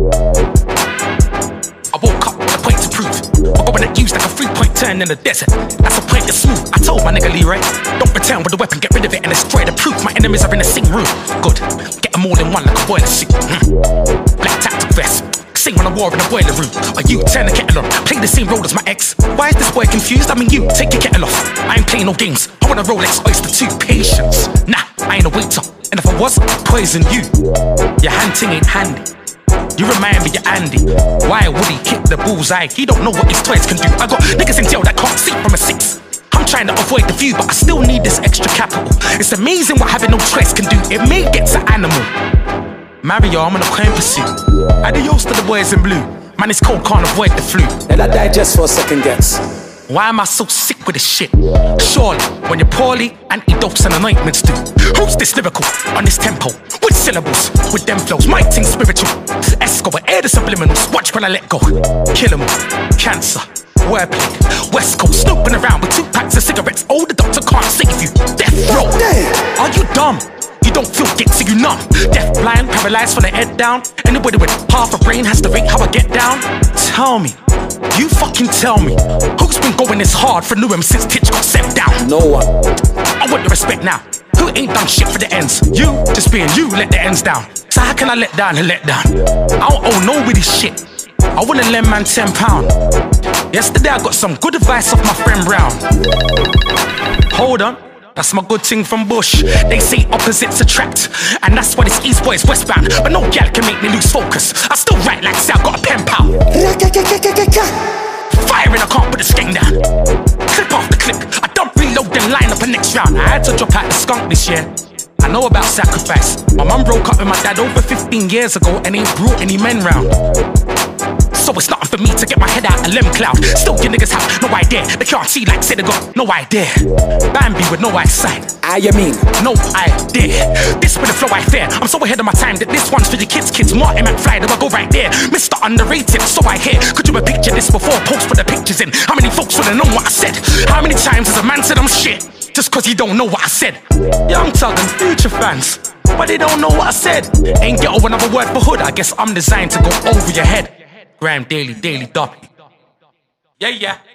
I woke up with a point to prove. I'm going at you like a 3-point turn in the desert. That's a point that's smooth. I told my nigga Leroy, don't pretend with the weapon, get rid of it and destroy the proof. My enemies are in the same room. Good, get them all in one like a boiler suit. Black tactic vest, sing when I war in the boiler room. Or you turn the kettle on, play the same role as my ex. Why is this boy confused? I mean you, take your kettle off. I ain't playing no games, I want a Rolex Oyster 2. Patience, nah, I ain't a waiter. And if I was, I'd poison you. Your hunting ain't handy. You remind me of Andy. Why would he kick the bullseye? He don't know what his toys can do. I got niggas in jail that can't see from a 6. I'm trying to avoid the view, but I still need this extra capital. It's amazing what having no choice can do. It may get to animal. Mario, I'm on a crime pursuit. Adios to the boys in blue. Man, it's cold, can't avoid the flu. Let that digest for a second, guess. Why am I so sick with this shit? Surely, when you're poorly, antidotes and anointments do. Who's this lyrical, on this tempo? With syllables, with them flows, my thing spiritual. Escobar, air the subliminals, watch when I let go. Kill 'em all, cancer, wordplay. West Coast, snooping around with 2 packs of cigarettes. Oh, the doctor can't save you, death row. Are you dumb? You don't feel it, so you numb. Deaf, blind, paralyzed from the head down. Anybody with half a brain has to rate how I get down. Tell me, you fucking tell me, who's been going this hard for Newham since Titch got set down? No one. I want your respect now. Who ain't done shit for the ends? You, just being you, let the ends down. So how can I let down and let down? I don't owe nobody shit. I wanna lend man £10. Yesterday I got some good advice off my friend Brown. Hold on, that's my good thing from Bush. They say opposites attract, and that's why this East Boy is westbound. But no gal can make me lose focus. I still write like say I got a pen pal. Firing, I can't put the sting down. Clip off the clip, I don't reload then line up a next round. I had to drop out the skunk this year. I know about sacrifice. My mum broke up with my dad over 15 years ago and ain't brought any men round. So it's nothing for me to get my head out of Lem Cloud. Still your niggas have no idea. They can't see like say they got no idea. Bambi with no eyesight. You mean? No idea. This with the flow I fear. I'm so ahead of my time that this one's for your kids. Martin McFly, do I go right there? Mr. Underrated, so I hear. Could you have pictured this before? Post put the pictures in. How many folks would have known what I said? How many times has a man said I'm shit just cause he don't know what I said? Young Thug and Future fans, but they don't know what I said. Ain't get over another word for hood. I guess I'm designed to go over your head. Graham Daily, Daily Doppy. Yeah.